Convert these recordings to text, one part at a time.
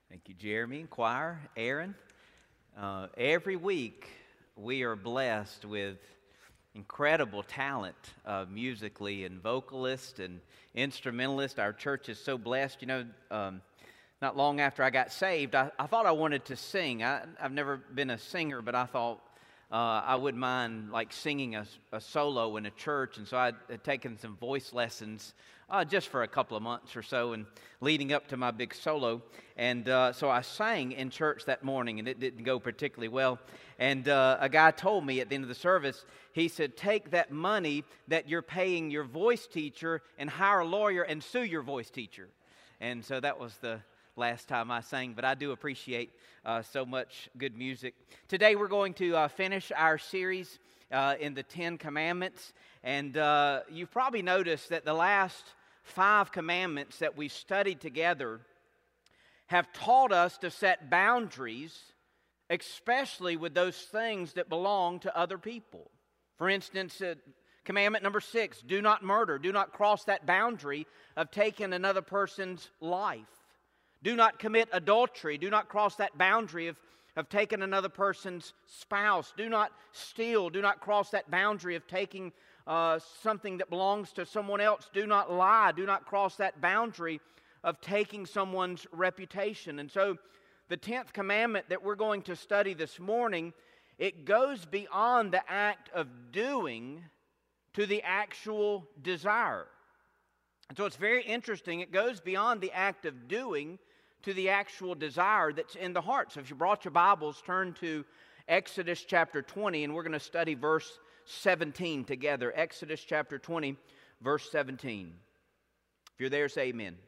Thank you, Jeremy, choir, Aaron. Every week we are blessed with incredible talent musically and vocalist and instrumentalist. Our church is so blessed. Not long after I got saved, I thought I wanted to sing. I've never been a singer, but I thought I wouldn't mind like singing a solo in a church. And so I had taken some voice lessons just for a couple of months or so, and leading up to my big solo. And so I sang in church that morning, and it didn't go particularly well. And a guy told me at the end of the service, he said, take that money that you're paying your voice teacher and hire a lawyer and sue your voice teacher. And so that was the last time I sang, but I do appreciate so much good music. Today we're going to finish our series in the Ten Commandments. And you've probably noticed that the last 5 commandments that we studied together have taught us to set boundaries, especially with those things that belong to other people. For instance, commandment number 6, do not murder. Do not cross that boundary of taking another person's life. Do not commit adultery. Do not cross that boundary of taking another person's spouse. Do not steal. Do not cross that boundary of taking something that belongs to someone else. Do not lie. Do not cross that boundary of taking someone's reputation. And so the 10th commandment that we're going to study this morning, it goes beyond the act of doing to the actual desire. And so it's very interesting. It goes beyond the act of doing to the actual desire that's in the heart. So if you brought your Bibles, turn to Exodus chapter 20, and we're going to study verse 17 together. Exodus chapter 20, verse 17. If you're there, say amen.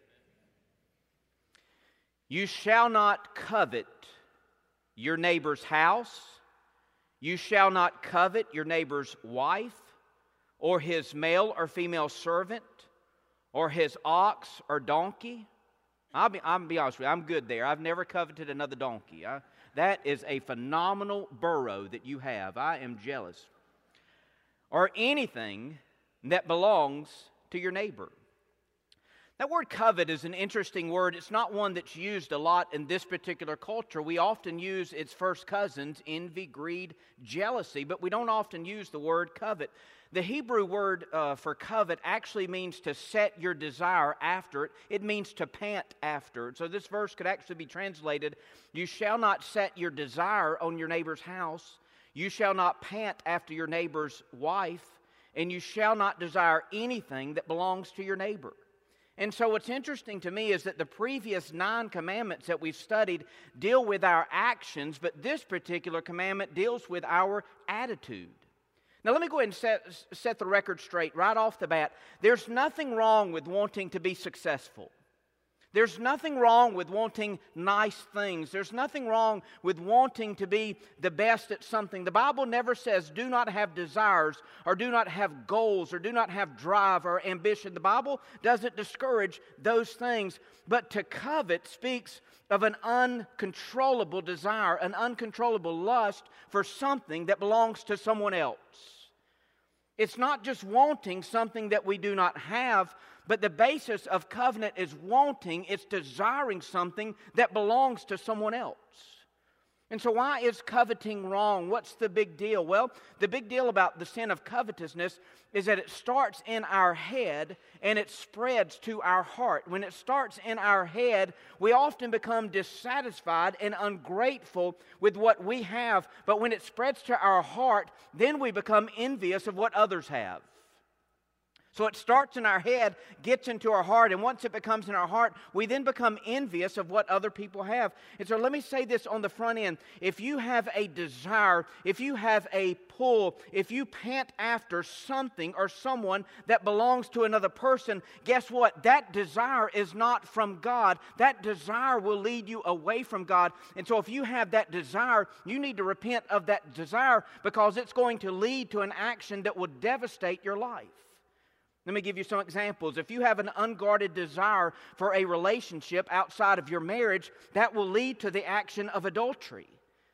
You shall not covet your neighbor's house. You shall not covet your neighbor's wife, or his male or female servant, or his ox or donkey. I'll be honest with you, I'm good there. I've never coveted another donkey. That is a phenomenal burro that you have. I am jealous. Or anything that belongs to your neighbor. That word covet is an interesting word. It's not one that's used a lot in this particular culture. We often use its first cousins, envy, greed, jealousy, but we don't often use the word covet. The Hebrew word for covet actually means to set your desire after it. It means to pant after it. So this verse could actually be translated, you shall not set your desire on your neighbor's house. You shall not pant after your neighbor's wife, and you shall not desire anything that belongs to your neighbor. And so what's interesting to me is that the previous 9 commandments that we've studied deal with our actions, but this particular commandment deals with our attitude. Now let me go ahead and set the record straight right off the bat. There's nothing wrong with wanting to be successful. There's nothing wrong with wanting nice things. There's nothing wrong with wanting to be the best at something. The Bible never says do not have desires or do not have goals or do not have drive or ambition. The Bible doesn't discourage those things, but to covet speaks of an uncontrollable desire, an uncontrollable lust for something that belongs to someone else. It's not just wanting something that we do not have, but the basis of covenant is wanting, it's desiring something that belongs to someone else. And so why is coveting wrong? What's the big deal? Well, the big deal about the sin of covetousness is that it starts in our head and it spreads to our heart. When it starts in our head, we often become dissatisfied and ungrateful with what we have. But when it spreads to our heart, then we become envious of what others have. So it starts in our head, gets into our heart, and once it becomes in our heart, we then become envious of what other people have. And so let me say this on the front end. If you have a desire, if you have a pull, if you pant after something or someone that belongs to another person, guess what? That desire is not from God. That desire will lead you away from God. And so if you have that desire, you need to repent of that desire because it's going to lead to an action that will devastate your life. Let me give you some examples. If you have an unguarded desire for a relationship outside of your marriage, that will lead to the action of adultery.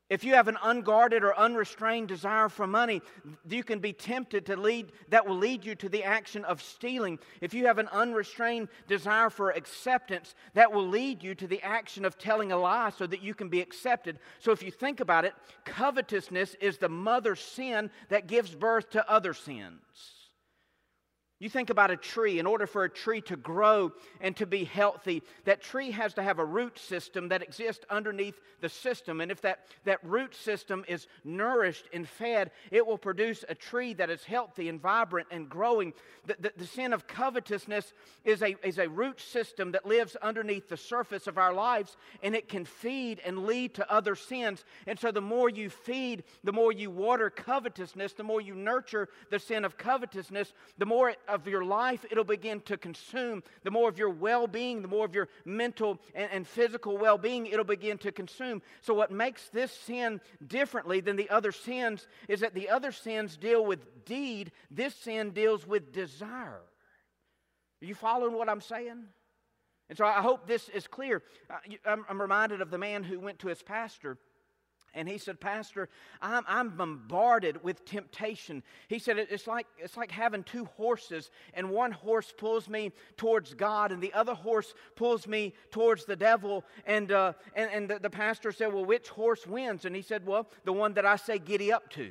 If you have an unguarded or unrestrained desire for money, you can be tempted that will lead you to the action of stealing. If you have an unrestrained desire for acceptance, that will lead you to the action of telling a lie so that you can be accepted. So if you think about it, covetousness is the mother sin that gives birth to other sins. You think about a tree. In order for a tree to grow and to be healthy, that tree has to have a root system that exists underneath the system. And if that root system is nourished and fed, it will produce a tree that is healthy and vibrant and growing. The sin of covetousness is a root system that lives underneath the surface of our lives, and it can feed and lead to other sins. And so the more you feed, the more you water covetousness, the more you nurture the sin of covetousness, the more of your life it'll begin to consume. The more of your well-being, the more of your mental and physical well-being it'll begin to consume. So what makes this sin differently than the other sins is that the other sins deal with deed. This sin deals with desire. Are you following what I'm saying? And so I hope this is clear. I'm reminded of the man who went to his pastor. And he said, "Pastor, I'm bombarded with temptation." He said, it's like having two horses, and one horse pulls me towards God, and the other horse pulls me towards the devil. And the pastor said, "Well, which horse wins?" And he said, "Well, the one that I say giddy up to."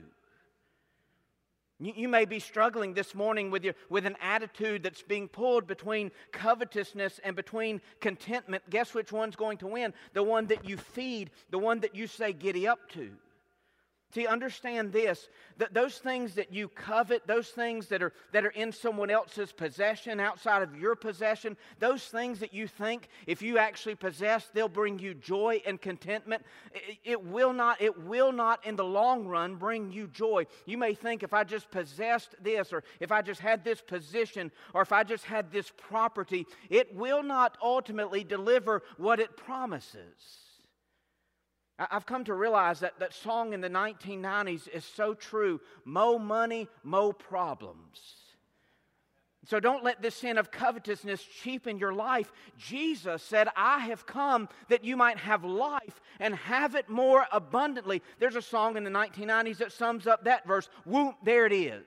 You may be struggling this morning with an attitude that's being pulled between covetousness and between contentment. Guess which one's going to win? The one that you feed, the one that you say giddy up to. See, understand this, that those things that you covet, those things that are in someone else's possession, outside of your possession, those things that you think if you actually possess, they'll bring you joy and contentment, it will not in the long run bring you joy. You may think, if I just possessed this, or if I just had this position, or if I just had this property, it will not ultimately deliver what it promises. I've come to realize that song in the 1990s is so true. Mo money, mo problems. So don't let this sin of covetousness cheapen your life. Jesus said, "I have come that you might have life and have it more abundantly." There's a song in the 1990s that sums up that verse. Whoop, there it is.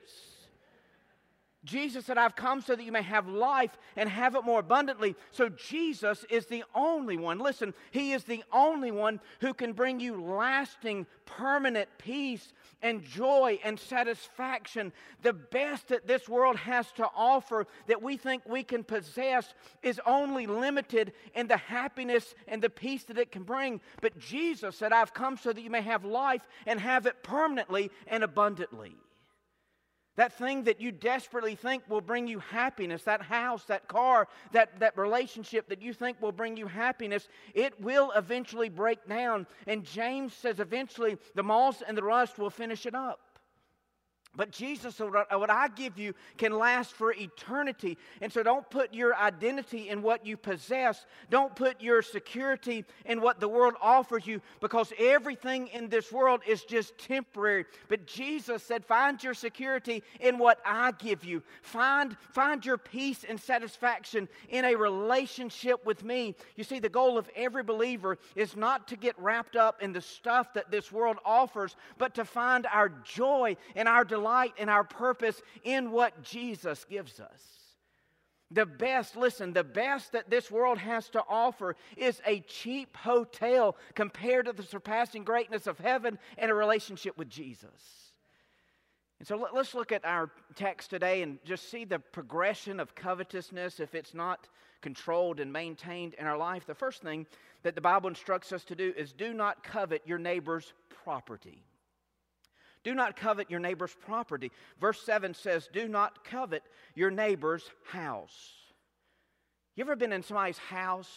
Jesus said, "I've come so that you may have life and have it more abundantly." So Jesus is the only one. Listen, He is the only one who can bring you lasting, permanent peace and joy and satisfaction. The best that this world has to offer that we think we can possess is only limited in the happiness and the peace that it can bring. But Jesus said, "I've come so that you may have life and have it permanently and abundantly." That thing that you desperately think will bring you happiness, that house, that car, that relationship that you think will bring you happiness, it will eventually break down. And James says eventually the moths and the rust will finish it up. But Jesus said, what I give you can last for eternity. And so don't put your identity in what you possess. Don't put your security in what the world offers you, because everything in this world is just temporary. But Jesus said, find your security in what I give you. Find your peace and satisfaction in a relationship with me. You see, the goal of every believer is not to get wrapped up in the stuff that this world offers, but to find our joy and our delight and our purpose in what Jesus gives us. The best that this world has to offer is a cheap hotel compared to the surpassing greatness of heaven and a relationship with Jesus. And so let's look at our text today and just see the progression of covetousness if it's not controlled and maintained in our life. The first thing that the Bible instructs us to do is do not covet your neighbor's property. Do not covet your neighbor's property. Verse 7 says, do not covet your neighbor's house. You ever been in somebody's house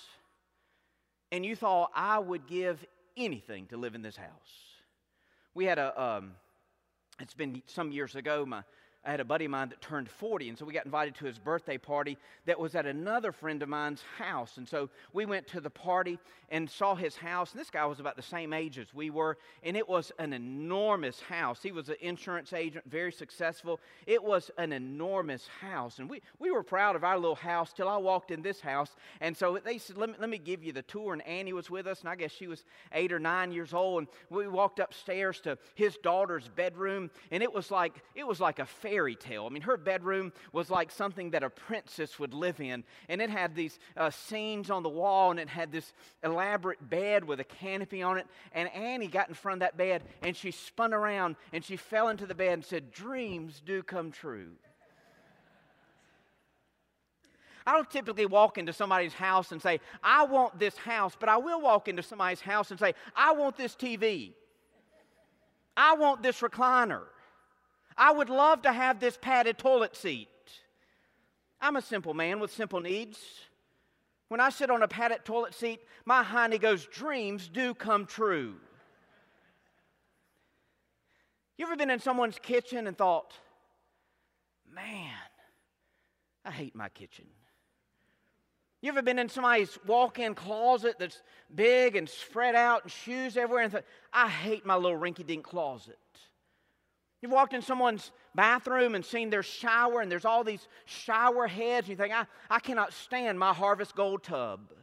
and you thought, I would give anything to live in this house? We had it's been some years ago, I had a buddy of mine that turned 40, and so we got invited to his birthday party that was at another friend of mine's house. And so we went to the party and saw his house, and this guy was about the same age as we were, and it was an enormous house. He was an insurance agent, very successful. It was an enormous house, and we were proud of our little house till I walked in this house. And so they said, let me give you the tour, and Annie was with us, and I guess she was 8 or 9 years old, and we walked upstairs to his daughter's bedroom, and it was like a fairy tale. I mean, her bedroom was like something that a princess would live in, and it had these scenes on the wall, and it had this elaborate bed with a canopy on it, and Annie got in front of that bed, and she spun around, and she fell into the bed and said, "Dreams do come true." I don't typically walk into somebody's house and say, "I want this house," but I will walk into somebody's house and say, "I want this TV. I want this recliner. I would love to have this padded toilet seat." I'm a simple man with simple needs. When I sit on a padded toilet seat, my hiney goes, "Dreams do come true." You ever been in someone's kitchen and thought, "Man, I hate my kitchen"? You ever been in somebody's walk-in closet that's big and spread out and shoes everywhere and thought, "I hate my little rinky-dink closet"? You've walked in someone's bathroom and seen their shower and there's all these shower heads and you think, I cannot stand my Harvest Gold tub.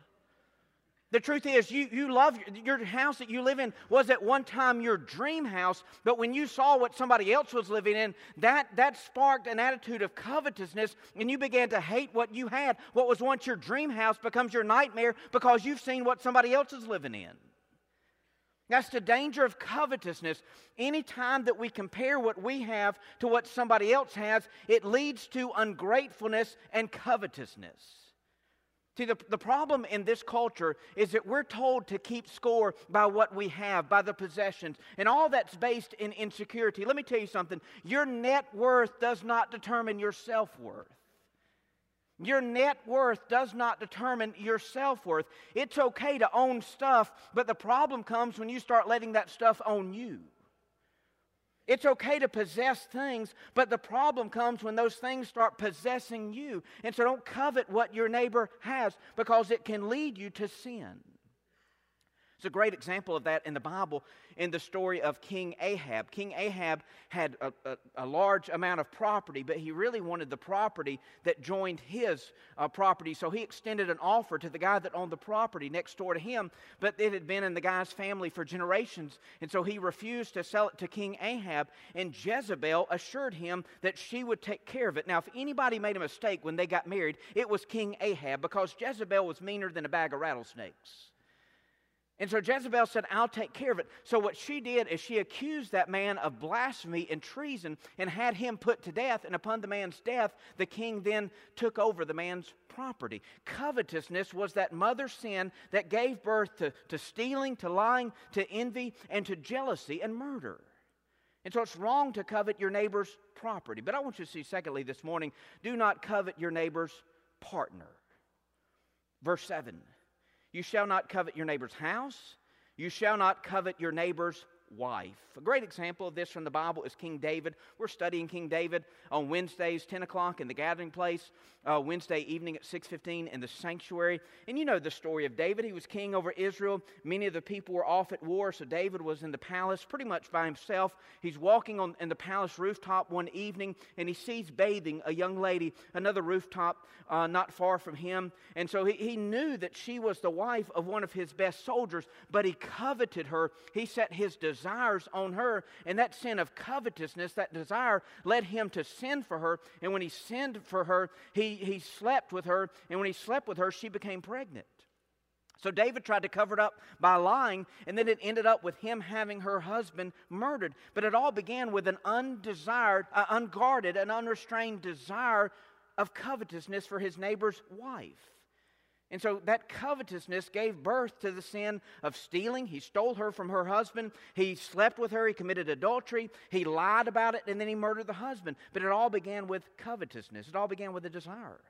The truth is, you love your house that you live in was at one time your dream house, but when you saw what somebody else was living in, that sparked an attitude of covetousness, and you began to hate what you had. What was once your dream house becomes your nightmare because you've seen what somebody else is living in. That's the danger of covetousness. Any time that we compare what we have to what somebody else has, it leads to ungratefulness and covetousness. See, the problem in this culture is that we're told to keep score by what we have, by the possessions, and all that's based in insecurity. Let me tell you something. Your net worth does not determine your self-worth. Your net worth does not determine your self-worth. It's okay to own stuff, but the problem comes when you start letting that stuff own you. It's okay to possess things, but the problem comes when those things start possessing you. And so don't covet what your neighbor has because it can lead you to sin. It's a great example of that in the Bible in the story of King Ahab. King Ahab had a large amount of property, but he really wanted the property that joined his property. So he extended an offer to the guy that owned the property next door to him, but it had been in the guy's family for generations. And so he refused to sell it to King Ahab, and Jezebel assured him that she would take care of it. Now, if anybody made a mistake when they got married, it was King Ahab, because Jezebel was meaner than a bag of rattlesnakes. And so Jezebel said, "I'll take care of it." So what she did is she accused that man of blasphemy and treason and had him put to death. And upon the man's death, the king then took over the man's property. Covetousness was that mother sin that gave birth to stealing, to lying, to envy, and to jealousy and murder. And so it's wrong to covet your neighbor's property. But I want you to see, secondly, this morning, do not covet your neighbor's partner. Verse 7. You shall not covet your neighbor's house. You shall not covet your neighbor's wife. A great example of this from the Bible is King David. We're studying King David on Wednesdays, 10 o'clock in the gathering place, Wednesday evening at 6:15 in the sanctuary. And you know the story of David. He was king over Israel. Many of the people were off at war, so David was in the palace pretty much by himself. He's walking in the palace rooftop one evening, and he sees bathing a young lady, another rooftop not far from him. And so he knew that she was the wife of one of his best soldiers, but he coveted her. He set his desires on her, and that sin of covetousness, that desire, led him to sin for her. And when he sinned for her, he slept with her, and when he slept with her, she became pregnant. So David tried to cover it up by lying, and then it ended up with him having her husband murdered. But it all began with an unguarded, and unrestrained desire of covetousness for his neighbor's wife. And so that covetousness gave birth to the sin of stealing. He stole her from her husband. He slept with her. He committed adultery. He lied about it, and then he murdered the husband. But it all began with covetousness. It all began with a desire.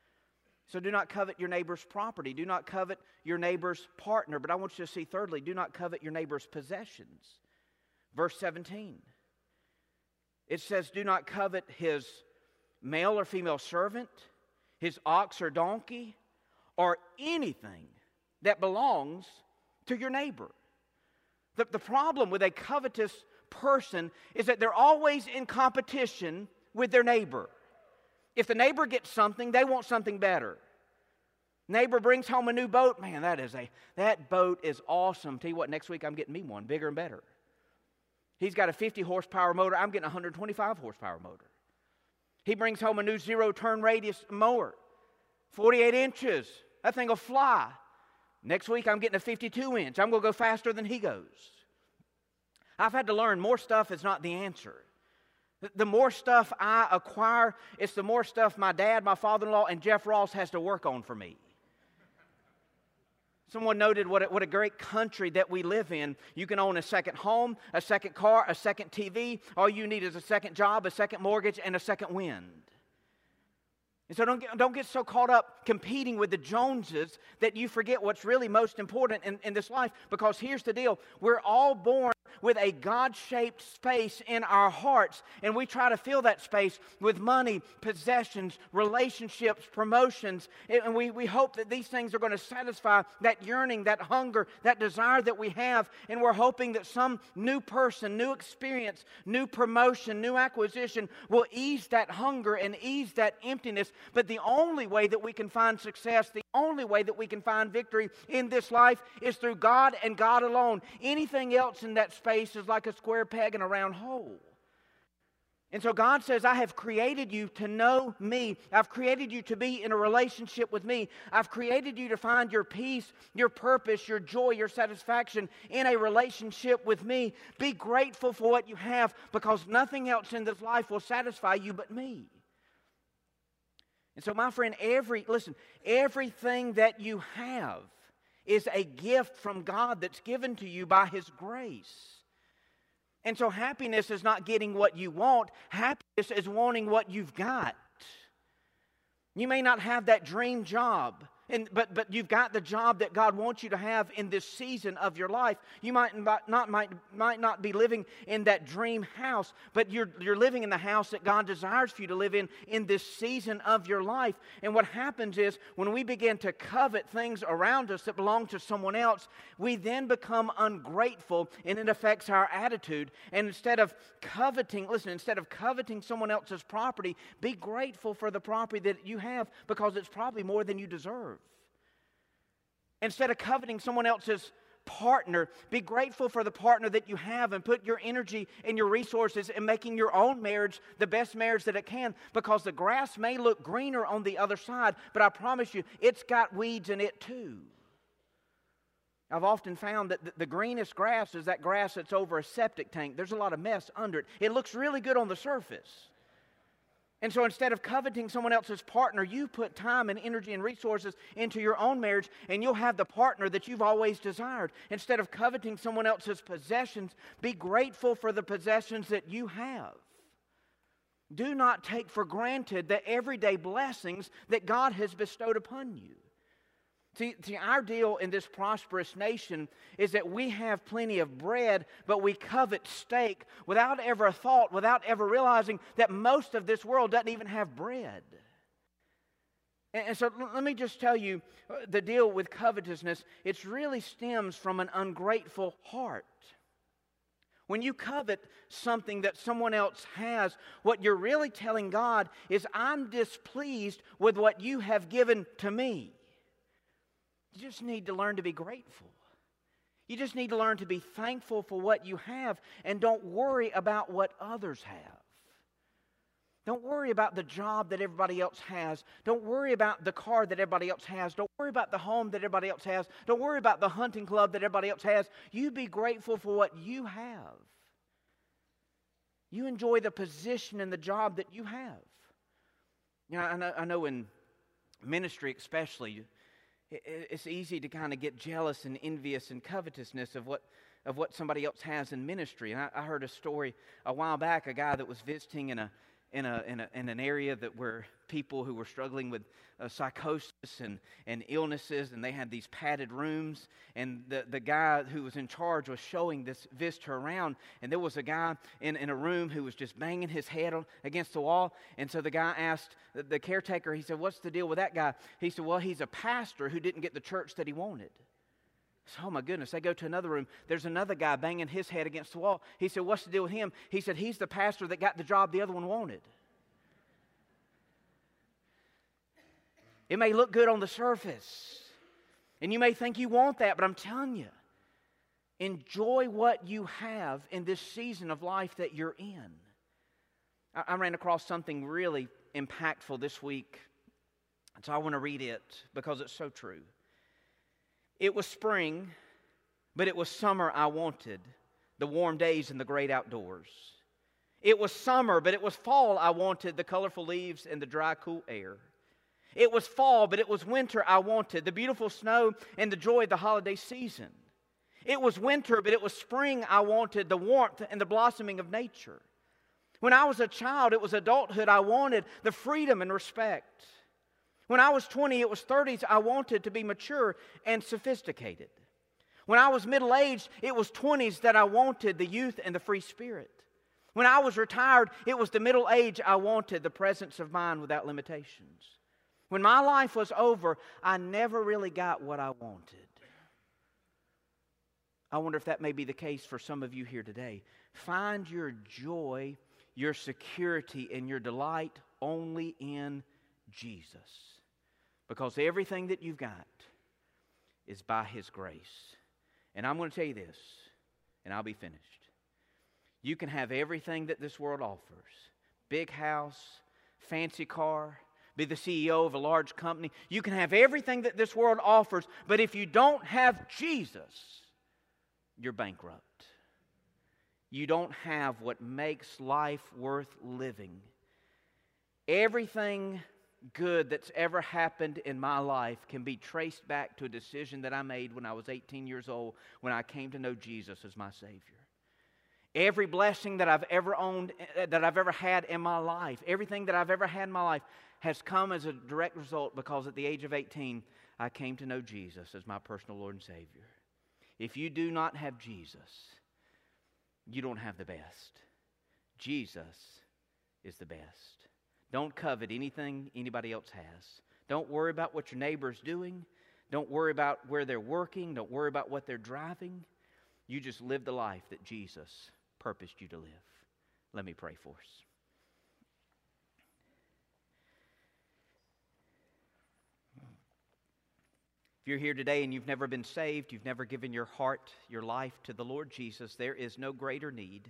So do not covet your neighbor's property. Do not covet your neighbor's partner. But I want you to see, thirdly, do not covet your neighbor's possessions. Verse 17. It says, do not covet his male or female servant, his ox or donkey, or anything that belongs to your neighbor. The problem with a covetous person is that they're always in competition with their neighbor. If the neighbor gets something, they want something better. Neighbor brings home a new boat. Man, that boat is awesome. Tell you what, next week I'm getting me one, bigger and better. He's got a 50 horsepower motor. I'm getting a 125 horsepower motor. He brings home a new zero turn radius mower, 48 inches. That thing will fly. Next week I'm getting a 52 inch. I'm going to go faster than he goes. I've had to learn more stuff is not the answer. The more stuff I acquire, it's the more stuff my dad, my father-in-law, and Jeff Ross has to work on for me. Someone noted what a great country that we live in. You can own a second home, a second car, a second TV. All you need is a second job, a second mortgage, and a second wind. And so don't get so caught up competing with the Joneses that you forget what's really most important in this life. Because here's the deal. We're all born with a God-shaped space in our hearts. And we try to fill that space with money, possessions, relationships, promotions. And we hope that these things are going to satisfy that yearning, that hunger, that desire that we have. And we're hoping that some new person, new experience, new promotion, new acquisition will ease that hunger and ease that emptiness. But the only way that we can find success, the only way that we can find victory in this life is through God and God alone. Anything else in that space is like a square peg in a round hole. And so God says, I have created you to know me. I've created you to be in a relationship with me. I've created you to find your peace, your purpose, your joy, your satisfaction in a relationship with me. Be grateful for what you have, because nothing else in this life will satisfy you but me. And so, my friend, everything that you have is a gift from God that's given to you by His grace. And so happiness is not getting what you want. Happiness is wanting what you've got. You may not have that dream job, but you've got the job that God wants you to have in this season of your life. You might not be living in that dream house, but you're living in the house that God desires for you to live in this season of your life. And what happens is, when we begin to covet things around us that belong to someone else, we then become ungrateful, and it affects our attitude. And instead of coveting someone else's property, be grateful for the property that you have, because it's probably more than you deserve. Instead of coveting someone else's partner, be grateful for the partner that you have, and put your energy and your resources in making your own marriage the best marriage that it can, because the grass may look greener on the other side, but I promise you, it's got weeds in it too. I've often found that the greenest grass is that grass that's over a septic tank. There's a lot of mess under it. It looks really good on the surface. And so instead of coveting someone else's partner, you put time and energy and resources into your own marriage, and you'll have the partner that you've always desired. Instead of coveting someone else's possessions, be grateful for the possessions that you have. Do not take for granted the everyday blessings that God has bestowed upon you. See, our deal in this prosperous nation is that we have plenty of bread, but we covet steak without ever a thought, without ever realizing that most of this world doesn't even have bread. And so let me just tell you, the deal with covetousness, it really stems from an ungrateful heart. When you covet something that someone else has, what you're really telling God is, I'm displeased with what you have given to me. You just need to learn to be grateful. You just need to learn to be thankful for what you have, and don't worry about what others have. Don't worry about the job that everybody else has. Don't worry about the car that everybody else has. Don't worry about the home that everybody else has. Don't worry about the hunting club that everybody else has. You be grateful for what you have. You enjoy the position and the job that you have. You know, I know in ministry especially, it's easy to kind of get jealous and envious and covetousness of what somebody else has in ministry. And I heard a story a while back, a guy that was visiting in in an area that where people who were struggling with psychosis and illnesses, and they had these padded rooms, and the guy who was in charge was showing this visitor around, and there was a guy in a room who was just banging his head against the wall, and so the guy asked the caretaker, he said, "What's the deal with that guy?" He said, "Well, he's a pastor who didn't get the church that he wanted." So, oh my goodness, they go to another room. There's another guy banging his head against the wall. He said, "What's the deal with him?" He said, "He's the pastor that got the job the other one wanted." It may look good on the surface, and you may think you want that, but I'm telling you, enjoy what you have in this season of life that you're in. I ran across something really impactful this week, so I want to read it because it's so true. It was spring, but it was summer I wanted, the warm days and the great outdoors. It was summer, but it was fall I wanted, the colorful leaves and the dry, cool air. It was fall, but it was winter I wanted, the beautiful snow and the joy of the holiday season. It was winter, but it was spring I wanted, the warmth and the blossoming of nature. When I was a child, it was adulthood I wanted, the freedom and respect. When I was 20, it was 30s I wanted to be mature and sophisticated. When I was middle-aged, it was 20s that I wanted, the youth and the free spirit. When I was retired, it was the middle age I wanted, the presence of mind without limitations. When my life was over, I never really got what I wanted. I wonder if that may be the case for some of you here today. Find your joy, your security, and your delight only in Jesus. Because everything that you've got is by His grace. And I'm going to tell you this, and I'll be finished. You can have everything that this world offers. Big house, fancy car, be the CEO of a large company. You can have everything that this world offers, but if you don't have Jesus, you're bankrupt. You don't have what makes life worth living. Everything good that's ever happened in my life can be traced back to a decision that I made when I was 18 years old, when I came to know Jesus as my Savior. Every blessing that I've ever owned, that I've ever had in my life, everything that I've ever had in my life has come as a direct result because at the age of 18, I came to know Jesus as my personal Lord and Savior. If you do not have Jesus, you don't have the best. Jesus is the best. Don't covet anything anybody else has. Don't worry about what your neighbor's doing. Don't worry about where they're working. Don't worry about what they're driving. You just live the life that Jesus purposed you to live. Let me pray for us. If you're here today and you've never been saved, you've never given your heart, your life to the Lord Jesus, there is no greater need.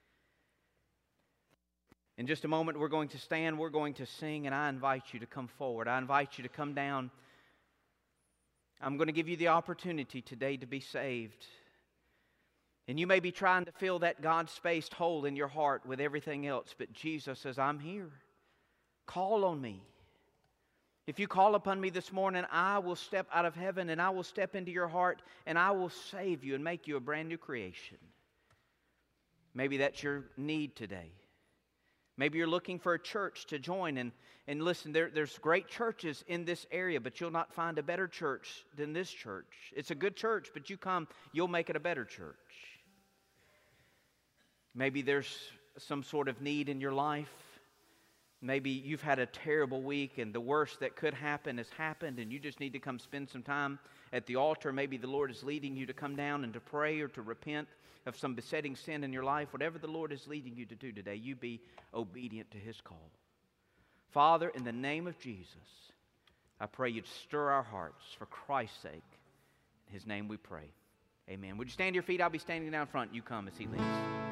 In just a moment, we're going to stand, we're going to sing, and I invite you to come forward. I invite you to come down. I'm going to give you the opportunity today to be saved. And you may be trying to fill that God-spaced hole in your heart with everything else, but Jesus says, "I'm here. Call on me. If you call upon me this morning, I will step out of heaven and I will step into your heart and I will save you and make you a brand new creation." Maybe that's your need today. Maybe you're looking for a church to join. And listen, there's great churches in this area, but you'll not find a better church than this church. It's a good church, but you come, you'll make it a better church. Maybe there's some sort of need in your life. Maybe you've had a terrible week and the worst that could happen has happened and you just need to come spend some time at the altar. Maybe the Lord is leading you to come down and to pray or to repent of some besetting sin in your life. Whatever the Lord is leading you to do today, you be obedient to His call. Father, in the name of Jesus, I pray you'd stir our hearts for Christ's sake. In His name we pray. Amen. Would you stand to your feet? I'll be standing down front. You come as He leads.